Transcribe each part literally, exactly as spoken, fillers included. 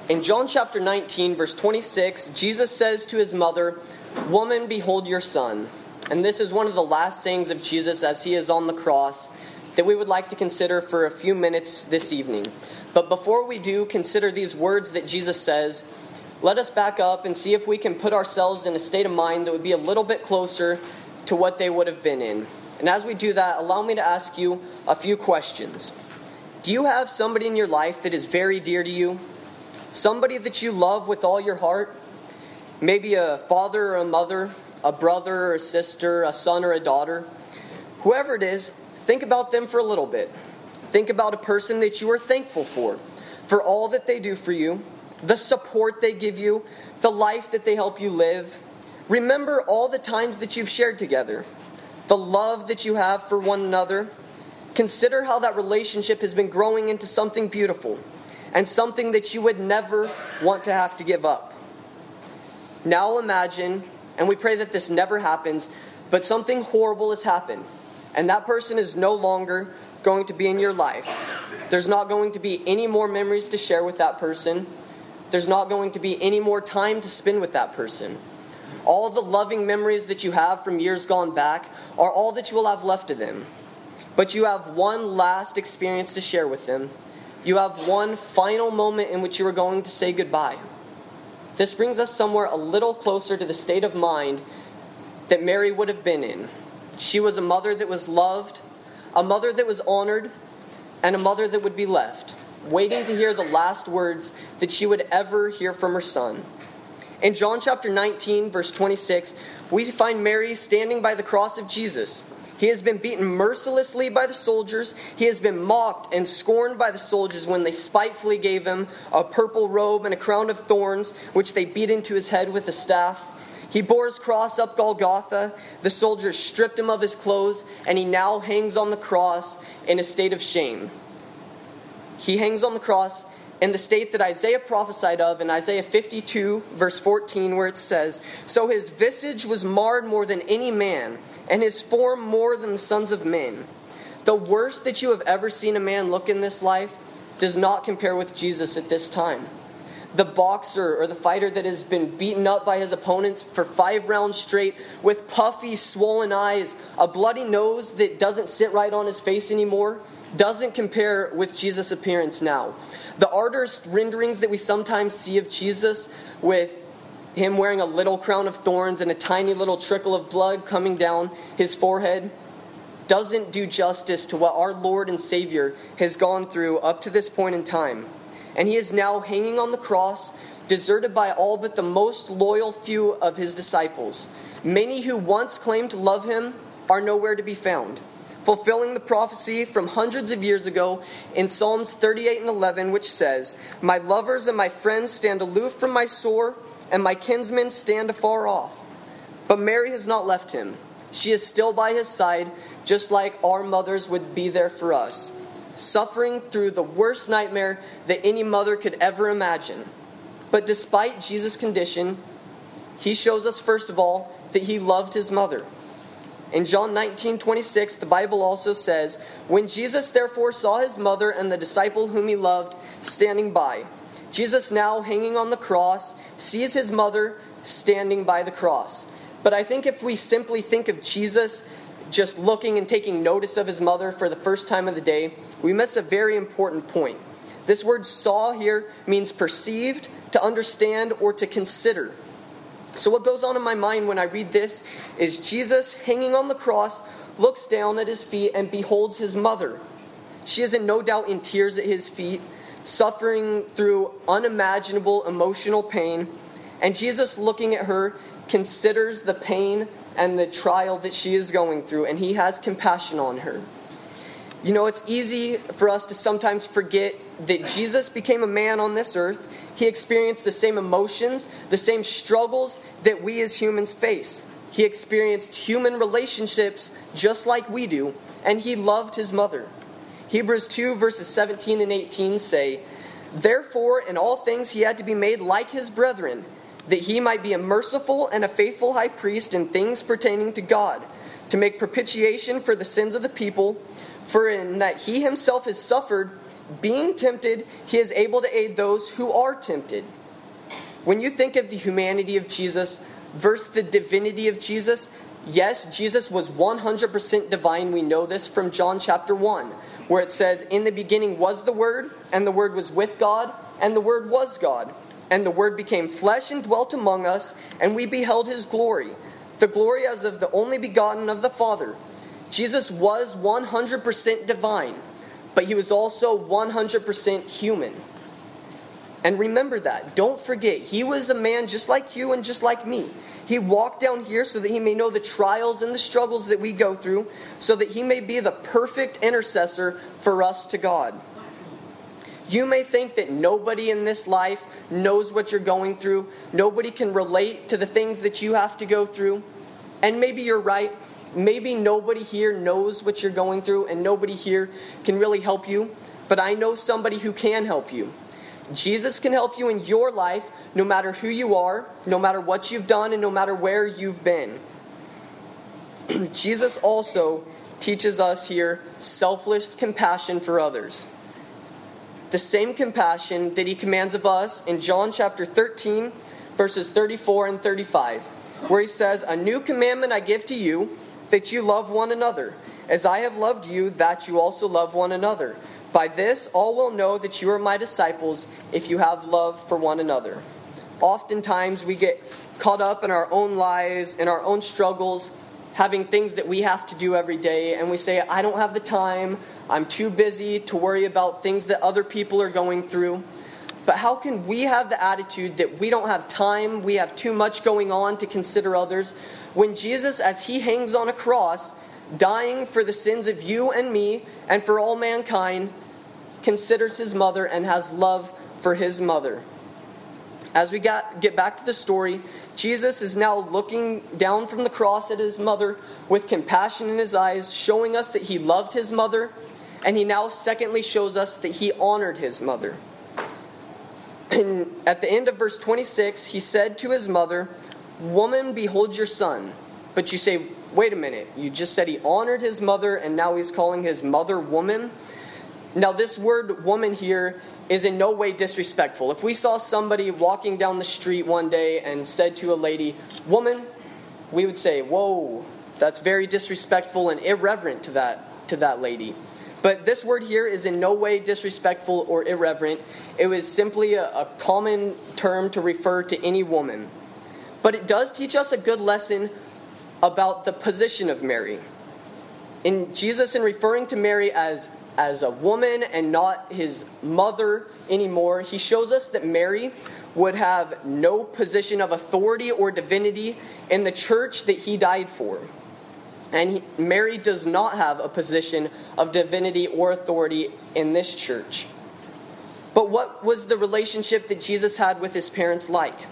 In John chapter nineteen, verse twenty-six, Jesus says to his mother, "Woman, behold your son." And this is one of the last sayings of Jesus as he is on the cross that we would like to consider for a few minutes this evening. But before we do consider these words that Jesus says, let us back up and see if we can put ourselves in a state of mind that would be a little bit closer to what they would have been in. And as we do that, allow me to ask you a few questions. Do you have somebody in your life that is very dear to you? Somebody that you love with all your heart? Maybe a father or a mother, a brother or a sister, a son or a daughter. Whoever it is, think about them for a little bit. Think about a person that you are thankful for, for all that they do for you, the support they give you, the life that they help you live. Remember all the times that you've shared together, the love that you have for one another. Consider how that relationship has been growing into something beautiful and something that you would never want to have to give up. Now imagine, and we pray that this never happens, but something horrible has happened, and that person is no longer going to be in your life. There's not going to be any more memories to share with that person. There's not going to be any more time to spend with that person. All the loving memories that you have from years gone back are all that you will have left of them. But you have one last experience to share with them. You have one final moment in which you are going to say goodbye. This brings us somewhere a little closer to the state of mind that Mary would have been in. She was a mother that was loved, a mother that was honored, and a mother that would be left, waiting to hear the last words that she would ever hear from her son. In John chapter nineteen, verse twenty-six, we find Mary standing by the cross of Jesus. He has been beaten mercilessly by the soldiers. He has been mocked and scorned by the soldiers when they spitefully gave him a purple robe and a crown of thorns, which they beat into his head with a staff. He bore his cross up Golgotha. The soldiers stripped him of his clothes, and he now hangs on the cross in a state of shame. He hangs on the cross in the state that Isaiah prophesied of in Isaiah fifty-two, verse fourteen, where it says, "So his visage was marred more than any man, and his form more than the sons of men." The worst that you have ever seen a man look in this life does not compare with Jesus at this time. The boxer or the fighter that has been beaten up by his opponents for five rounds straight with puffy, swollen eyes, a bloody nose that doesn't sit right on his face anymore, doesn't compare with Jesus' appearance now. The artist renderings that we sometimes see of Jesus with him wearing a little crown of thorns and a tiny little trickle of blood coming down his forehead doesn't do justice to what our Lord and Savior has gone through up to this point in time. And he is now hanging on the cross, deserted by all but the most loyal few of his disciples. Many who once claimed to love him are nowhere to be found, fulfilling the prophecy from hundreds of years ago in Psalms thirty-eight and eleven, which says, "My lovers and my friends stand aloof from my sore, and my kinsmen stand afar off." But Mary has not left him. She is still by his side, just like our mothers would be there for us, suffering through the worst nightmare that any mother could ever imagine. But despite Jesus' condition, he shows us first of all that he loved his mother. In John nineteen twenty-six, the Bible also says, "When Jesus therefore saw his mother and the disciple whom he loved standing by," Jesus, now hanging on the cross, sees his mother standing by the cross. But I think if we simply think of Jesus just looking and taking notice of his mother for the first time of the day, we miss a very important point. This word "saw" here means perceived, to understand, or to consider. So what goes on in my mind when I read this is Jesus, hanging on the cross, looks down at his feet and beholds his mother. She is in no doubt in tears at his feet, suffering through unimaginable emotional pain. And Jesus, looking at her, considers the pain and the trial that she is going through, and he has compassion on her. You know, it's easy for us to sometimes forget that Jesus became a man on this earth. He experienced the same emotions, the same struggles that we as humans face. He experienced human relationships just like we do, and he loved his mother. Hebrews two verses seventeen and eighteen say, "Therefore in all things he had to be made like his brethren, that he might be a merciful and a faithful high priest in things pertaining to God, to make propitiation for the sins of the people. For in that he himself has suffered, being tempted, he is able to aid those who are tempted. When you think of the humanity of Jesus versus the divinity of Jesus, yes, Jesus was one hundred percent divine. We know this from John chapter one, where it says, "In the beginning was the Word, and the Word was with God, and the Word was God. And the Word became flesh and dwelt among us, and we beheld his glory, the glory as of the only begotten of the Father." Jesus was one hundred percent divine, but he was also one hundred percent human. And remember that. Don't forget, he was a man just like you and just like me. He walked down here so that he may know the trials and the struggles that we go through, so that he may be the perfect intercessor for us to God. You may think that nobody in this life knows what you're going through. Nobody can relate to the things that you have to go through. And maybe you're right. Maybe nobody here knows what you're going through, and nobody here can really help you. But I know somebody who can help you. Jesus can help you in your life, no matter who you are, no matter what you've done, and no matter where you've been. Jesus also teaches us here selfless compassion for others. The same compassion that he commands of us in John chapter thirteen, verses thirty-four and thirty-five, where he says, "A new commandment I give to you, that you love one another. As I have loved you, that you also love one another. By this all will know that you are my disciples, if you have love for one another." Oftentimes we get caught up in our own lives, in our own struggles, having things that we have to do every day, and we say, "I don't have the time, I'm too busy to worry about things that other people are going through." But how can we have the attitude that we don't have time, we have too much going on to consider others, when Jesus, as he hangs on a cross, dying for the sins of you and me and for all mankind, considers his mother and has love for his mother? As we got, get back to the story, Jesus is now looking down from the cross at his mother with compassion in his eyes, showing us that he loved his mother, and he now secondly shows us that he honored his mother. And at the end of verse twenty-six, he said to his mother, "Woman, behold your son." But you say, wait a minute, you just said he honored his mother, and now he's calling his mother woman? Now this word woman here is in no way disrespectful. If we saw somebody walking down the street one day and said to a lady, "Woman," we would say, "Whoa, that's very disrespectful and irreverent to that, to that lady." But this word here is in no way disrespectful or irreverent. It was simply a, a common term to refer to any woman. But it does teach us a good lesson about the position of Mary. In Jesus, in referring to Mary as as a woman and not his mother anymore, he shows us that Mary would have no position of authority or divinity in the church that he died for. And he, Mary does not have a position of divinity or authority in this church. But what was the relationship that Jesus had with his parents like?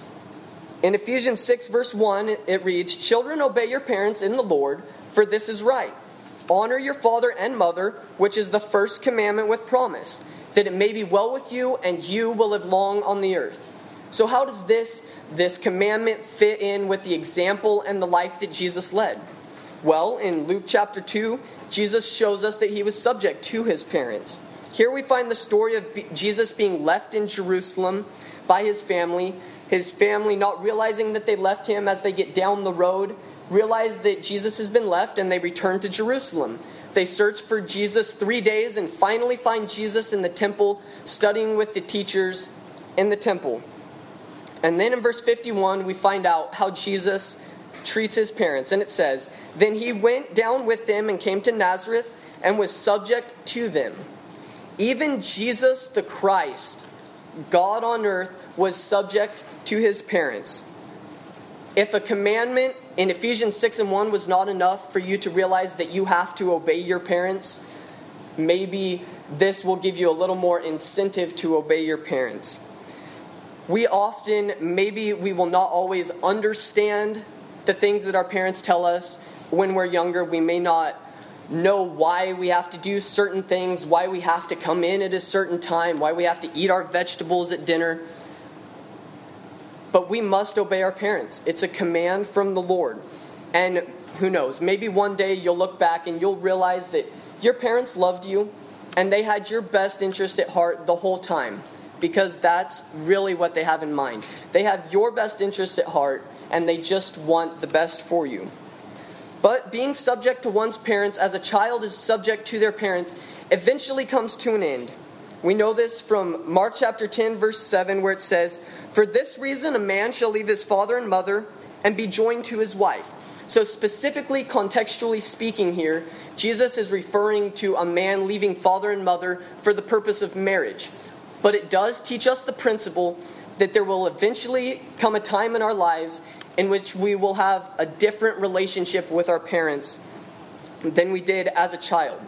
In Ephesians six verse one, it reads, "Children, obey your parents in the Lord, for this is right. Honor your father and mother, which is the first commandment with promise, that it may be well with you and you will live long on the earth." So how does this, this commandment fit in with the example and the life that Jesus led? Well, in Luke chapter two, Jesus shows us that he was subject to his parents. Here we find the story of Jesus being left in Jerusalem by his family, his family not realizing that they left him. As they get down the road, realize that Jesus has been left, and they return to Jerusalem. They search for Jesus three days and finally find Jesus in the temple, studying with the teachers in the temple. And then in verse fifty-one, we find out how Jesus treats his parents. And it says, "Then he went down with them and came to Nazareth and was subject to them." Even Jesus the Christ, God on earth, was subject to his parents. If a commandment in Ephesians six and one was not enough for you to realize that you have to obey your parents, maybe this will give you a little more incentive to obey your parents. We often, maybe we will not always understand the things that our parents tell us when we're younger. We may not know why we have to do certain things, why we have to come in at a certain time, why we have to eat our vegetables at dinner. But we must obey our parents. It's a command from the Lord. And who knows, maybe one day you'll look back and you'll realize that Your parents loved you, and they had your best interest at heart the whole time, because that's really what they have in mind. They have your best interest at heart, and they just want the best for you. But being subject to one's parents as a child is subject to their parents eventually comes to an end. We know this from Mark chapter ten, verse seven, where it says, "For this reason a man shall leave his father and mother and be joined to his wife." So specifically, contextually speaking here, Jesus is referring to a man leaving father and mother for the purpose of marriage. But it does teach us the principle that there will eventually come a time in our lives in which we will have a different relationship with our parents than we did as a child.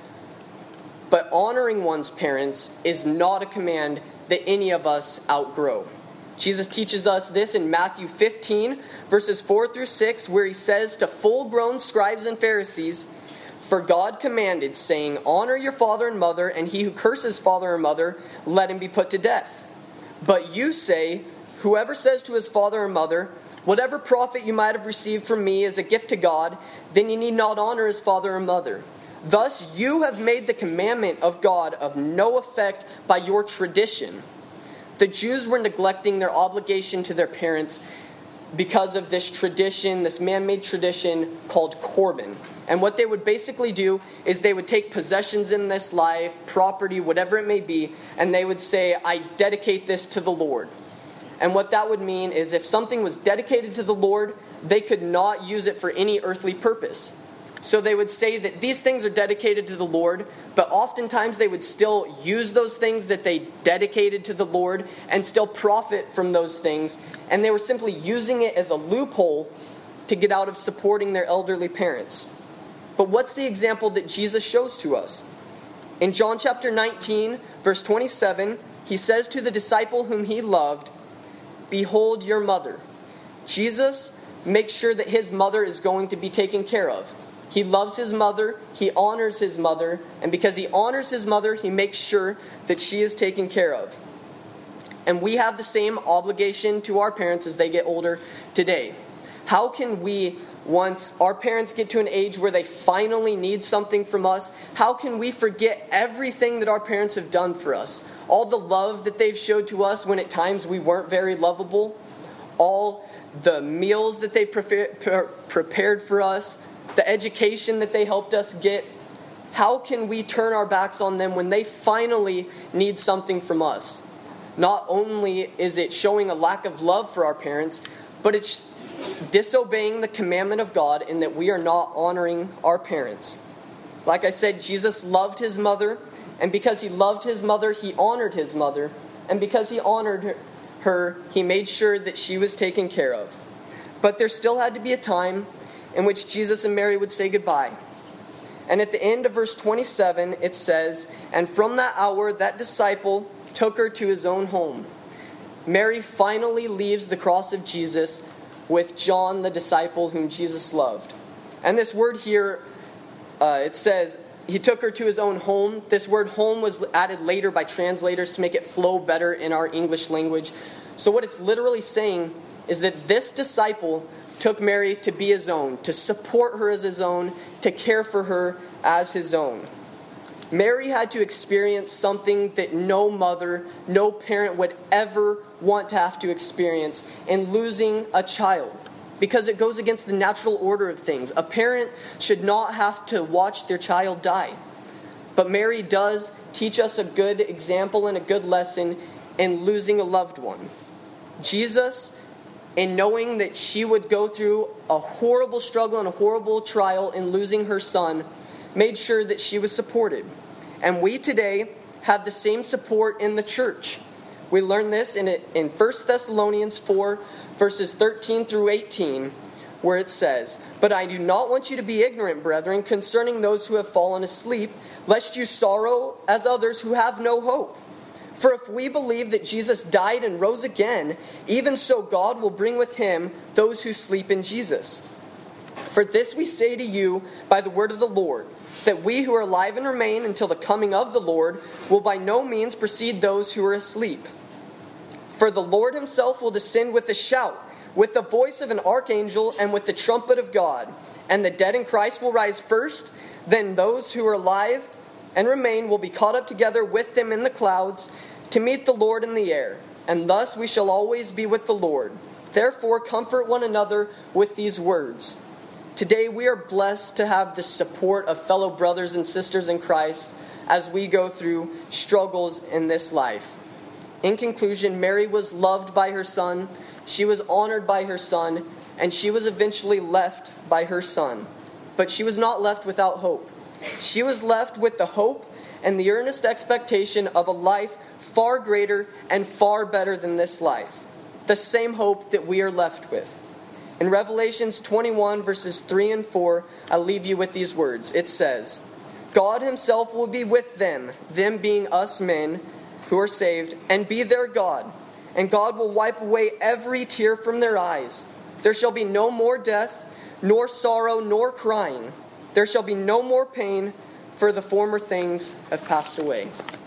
But honoring one's parents is not a command that any of us outgrow. Jesus teaches us this in Matthew fifteen, verses four through six, where he says to full-grown scribes and Pharisees, "For God commanded, saying, 'Honor your father and mother, and he who curses father or mother, let him be put to death.' But you say, 'Whoever says to his father or mother, whatever profit you might have received from me is a gift to God, then you need not honor his father or mother.' Thus you have made the commandment of God of no effect by your tradition." The Jews were neglecting their obligation to their parents because of this tradition, this man-made tradition called Corban. And what they would basically do is they would take possessions in this life, property, whatever it may be, and they would say, "I dedicate this to the Lord." And what that would mean is if something was dedicated to the Lord, they could not use it for any earthly purpose. So they would say that these things are dedicated to the Lord, but oftentimes they would still use those things that they dedicated to the Lord and still profit from those things. And they were simply using it as a loophole to get out of supporting their elderly parents. But what's the example that Jesus shows to us? In John chapter nineteen, verse twenty-seven, he says to the disciple whom he loved, "Behold your mother." Jesus makes sure that his mother is going to be taken care of. He loves his mother, he honors his mother, and because he honors his mother, he makes sure that she is taken care of. And we have the same obligation to our parents as they get older today. How can we, once our parents get to an age where they finally need something from us, how can we forget everything that our parents have done for us? All the love that they've showed to us when at times we weren't very lovable, all the meals that they prepared for us, the education that they helped us get. How can we turn our backs on them when they finally need something from us? Not only is it showing a lack of love for our parents, but it's disobeying the commandment of God in that we are not honoring our parents. Like I said, Jesus loved his mother, and because he loved his mother, he honored his mother, and because he honored her, he made sure that she was taken care of. But there still had to be a time in which Jesus and Mary would say goodbye. And at the end of verse twenty-seven, it says, "And from that hour, that disciple took her to his own home." Mary finally leaves the cross of Jesus with John, the disciple whom Jesus loved. And this word here, uh, it says, he took her to his own home. This word home was added later by translators to make it flow better in our English language. So what it's literally saying is that this disciple took Mary to be his own, to support her as his own, to care for her as his own. Mary had to experience something that no mother, no parent would ever want to have to experience in losing a child, because it goes against the natural order of things. A parent should not have to watch their child die. But Mary does teach us a good example and a good lesson in losing a loved one. Jesus, in knowing that she would go through a horrible struggle and a horrible trial in losing her son, made sure that she was supported. And we today have the same support in the church. We learn this in in First Thessalonians four, verses thirteen through eighteen, where it says, "But I do not want you to be ignorant, brethren, concerning those who have fallen asleep, lest you sorrow as others who have no hope. For if we believe that Jesus died and rose again, even so God will bring with him those who sleep in Jesus. For this we say to you by the word of the Lord, that we who are alive and remain until the coming of the Lord will by no means precede those who are asleep. For the Lord himself will descend with a shout, with the voice of an archangel, and with the trumpet of God. And the dead in Christ will rise first. Then those who are alive and remain will be caught up together with them in the clouds to meet the Lord in the air, and thus we shall always be with the Lord. Therefore, comfort one another with these words. Today we are blessed to have the support of fellow brothers and sisters in Christ as we go through struggles in this life. In conclusion, Mary was loved by her son, she was honored by her son, and she was eventually left by her son. But she was not left without hope. She was left with the hope and the earnest expectation of a life far greater and far better than this life. The same hope that we are left with. In Revelations twenty-one, verses three and four, I'll leave you with these words. It says, God himself will be with them, them being us men who are saved, and be their God. And God will wipe away every tear from their eyes. There shall be no more death, nor sorrow, nor crying. There shall be no more pain, for the former things have passed away.